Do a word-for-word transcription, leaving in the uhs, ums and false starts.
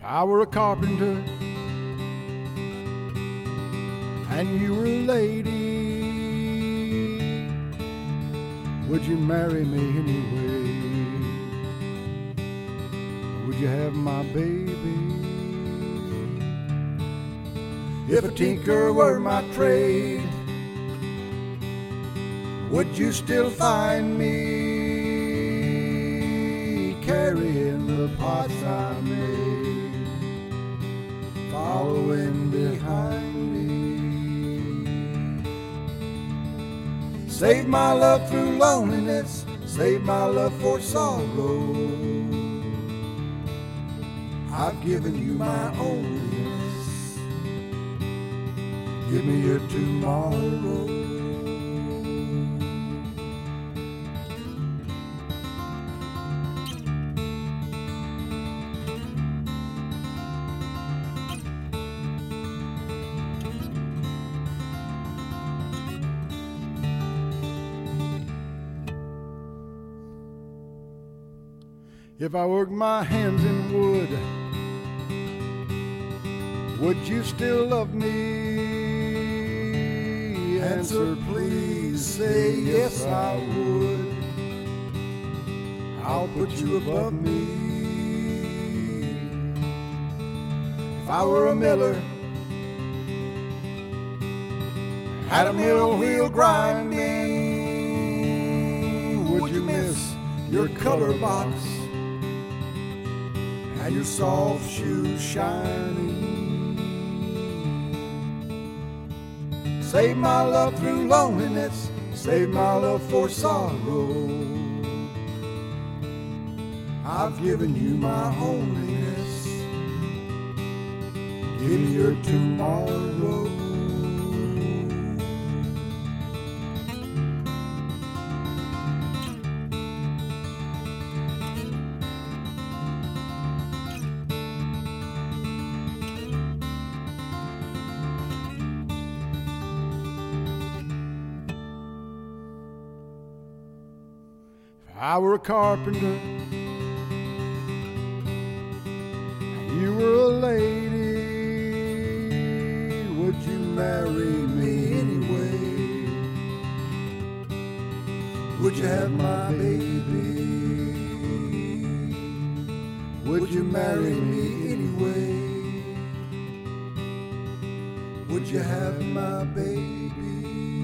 I were a carpenter and you were a lady, would you marry me anyway? Would you have my baby? If a tinker were my trade, would you still find me carrying the pots I made, following behind me? Save my love through loneliness, save my love for sorrow. I've given you my onlyness, give me your tomorrow. If I worked my hands in wood, would you still love me? Answer please, say yes I would. I'll put you above me. If I were a miller, had a mill wheel grinding, would you miss your color box and your soft shoes shining? Save my love through loneliness, save my love for sorrow. I've given you my onlyness, give me your tomorrow. If I were a carpenter and you were a lady, would you marry me anyway? Would you have my baby? Would you marry me anyway? Would you have my baby?